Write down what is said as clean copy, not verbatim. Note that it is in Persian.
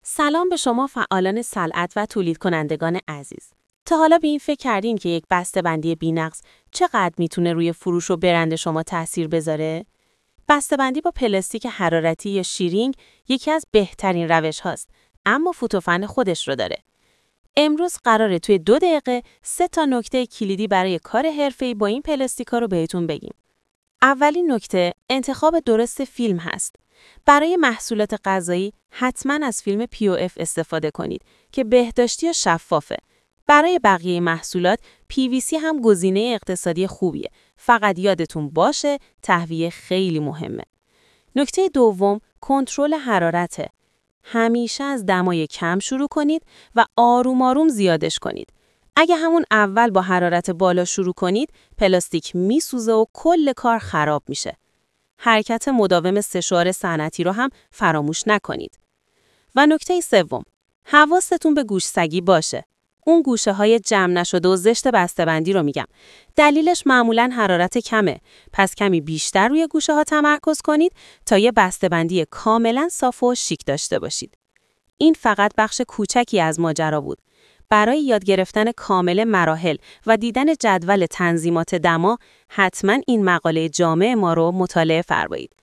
سلام به شما فعالان صنعت و تولید کنندگان عزیز. تا حالا به این فکر کردین که یک بسته‌بندی بی‌نقص چقدر میتونه روی فروش و برند شما تأثیر بذاره؟ بسته‌بندی با پلاستیک حرارتی یا شیرینگ یکی از بهترین روش هاست، اما فوت و فن خودش رو داره. امروز قراره توی 2 دقیقه 3 تا نکته کلیدی برای کار حرفه‌ای با این پلاستیک‌ها رو بهتون بگیم. اولین نکته، انتخاب درست فیلم هست. برای محصولات غذایی حتما از فیلم POF استفاده کنید که بهداشتی و شفافه. برای بقیه محصولات PVC هم گزینه اقتصادی خوبیه. فقط یادتون باشه تهویه خیلی مهمه. نکته دوم، کنترل حرارته. همیشه از دمای کم شروع کنید و آروم آروم زیادش کنید. اگه همون اول با حرارت بالا شروع کنید، پلاستیک میسوزه و کل کار خراب میشه. حرکت مداوم سشوار صنعتی رو هم فراموش نکنید. و نکته سوم، حواستون به گوشسگی باشه. اون گوشه‌های جمع نشده و زشت بسته‌بندی رو میگم. دلیلش معمولاً حرارت کمه. پس کمی بیشتر روی گوشه‌ها تمرکز کنید تا یه بسته‌بندی کاملاً صاف و شیک داشته باشید. این فقط بخش کوچکی از ماجرا بود. برای یاد گرفتن کامل مراحل و دیدن جدول تنظیمات دما، حتما این مقاله جامع ما رو مطالعه فرمایید.